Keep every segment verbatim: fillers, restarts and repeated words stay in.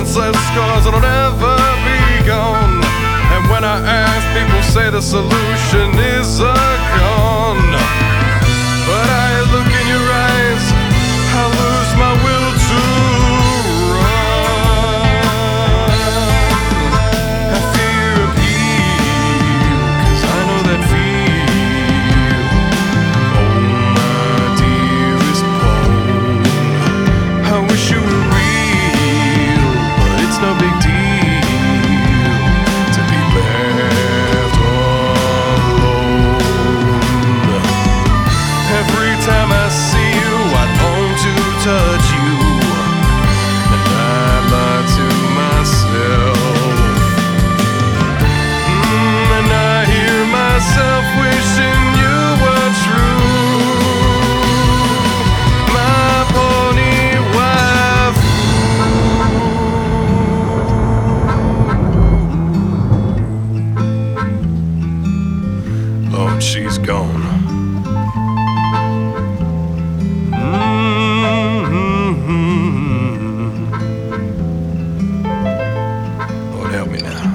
once left scars that'll never be gone. And when I ask, people say the solution is a gun. But I look in your eyes, I lose my will to run. I fear your appeal, 'cause I know that feel. Oh, my dearest poem, I wish you were real, but it's no big deal to be left alone. Every time I see you, I long to touch you, and I lie to myself. Mm, and I hear myself wishing you were true, my pony wife. Lord, she's gone. Lord, help me now.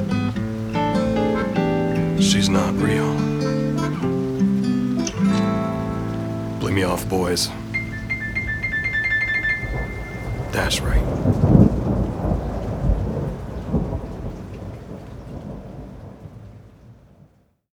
She's not real. Bleed me off, boys. That's right.